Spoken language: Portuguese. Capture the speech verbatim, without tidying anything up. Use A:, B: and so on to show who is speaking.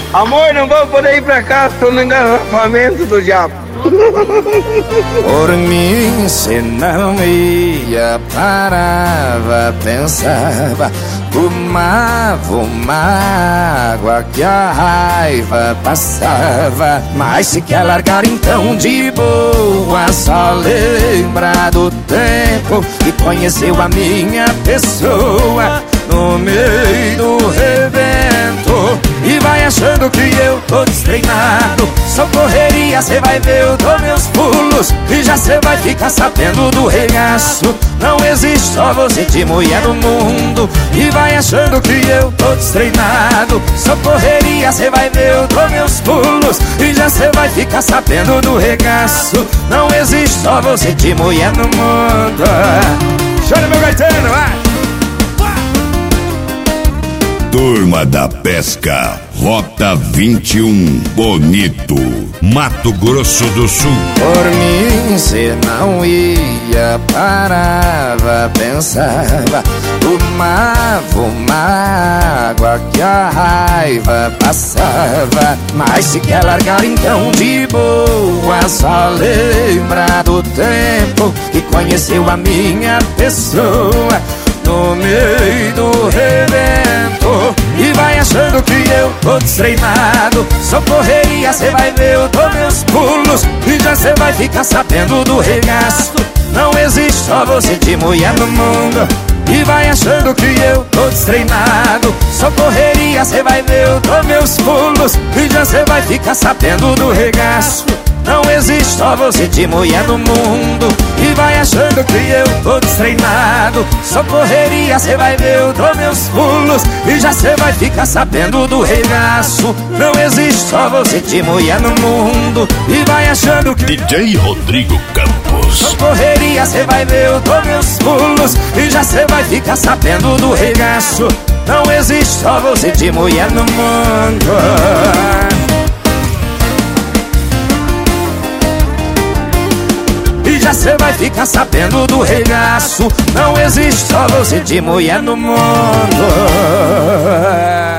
A: Amor, não vou poder ir pra casa, tô no engarrafamento do diabo.
B: Por mim, se não ia, parava, pensava, fumava uma água que a raiva passava. Mas se quer largar então de boa, só lembra do tempo que conheceu a minha pessoa no meio do rebento. E vai achando que eu tô destreinado, só correria, cê vai ver, eu dou meus pulos e já cê vai ficar sabendo do regaço. Não existe só você de mulher no mundo. E vai achando que eu tô destreinado, só correria, cê vai ver, eu dou meus pulos e já cê vai ficar sabendo do regaço. Não existe só você de mulher no mundo. Chora, meu gaitano, vai!
C: Turma da Pesca, Rota vinte e um, Bonito, Mato Grosso do Sul.
B: Por mim, se não ia, parava, pensava, fumava uma água que a raiva passava. Mas se quer largar então de boa, só lembra do tempo que conheceu a minha pessoa no meio do rebento. E vai achando que eu tô destreinado, só correria, cê vai ver, eu dou meus pulos e já cê vai ficar sabendo do regaço. Não existe só você de mulher no mundo. E vai achando que eu tô destreinado, só correria, cê vai ver, eu dou meus pulos e já cê vai ficar sabendo do regaço. Não existe só você de mulher no mundo. E vai achando que eu tô destreinado, só correria, cê vai ver, eu dou meus pulos e já cê vai ficar sabendo do regaço. Não existe só você de mulher no mundo. E vai achando que
C: D J Rodrigo Campos,
B: só correria, cê vai ver, eu dou meus pulos e já cê vai ficar sabendo do regaço. Não existe só você de mulher no mundo. Já cê vai ficar sabendo do regaço. Não existe só você de mulher no mundo.